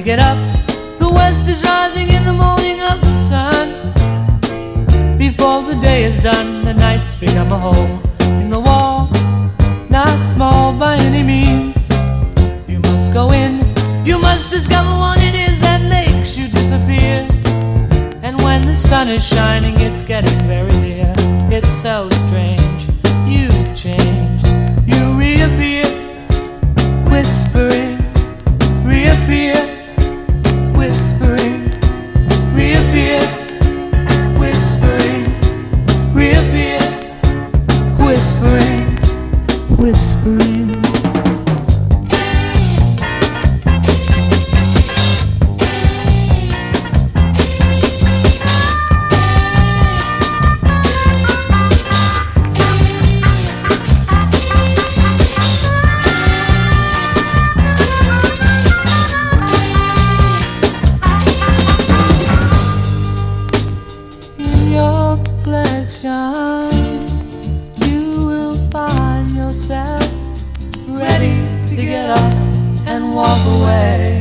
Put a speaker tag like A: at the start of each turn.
A: get up. The west is rising in the morning of the sun. Before the day is done, the night's become a hole in the wall, not small by any means. You must go in, you must discover what it is that makes you disappear. And when the sun is shining, it's getting very near. It's so strange, you've changed. You reappear, whispering, reappear, whispering, reappear, whispering, reappear, whispering, whispering. You will find yourself ready to get up and walk away.